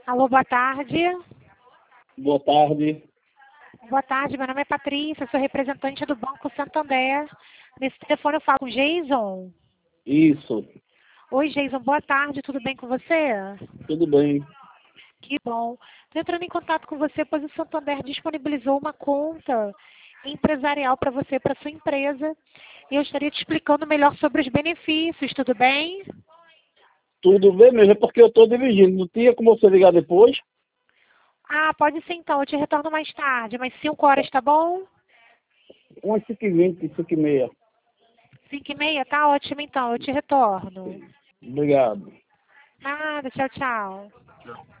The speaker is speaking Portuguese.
Alô, boa tarde. Boa tarde. Boa tarde, meu nome é Patrícia, sou representante do Banco Santander. Nesse telefone eu falo com o Jason. Isso, Oi, Jason, boa tarde, tudo bem com você? tudo bem. Que bom. Estou entrando em contato com você, pois o Santander disponibilizou uma conta empresarial para você, para sua empresa. E eu estaria te explicando melhor sobre os benefícios, tudo bem? Tudo bem mesmo, é porque eu estou dirigindo. Não tinha como você ligar depois? Ah, pode ser então, eu te retorno mais tarde, mais 5 horas, tá bom? Umas 5h20, 5h30. 5h30, tá ótimo então, eu te retorno. Obrigado. Nada, tchau, tchau.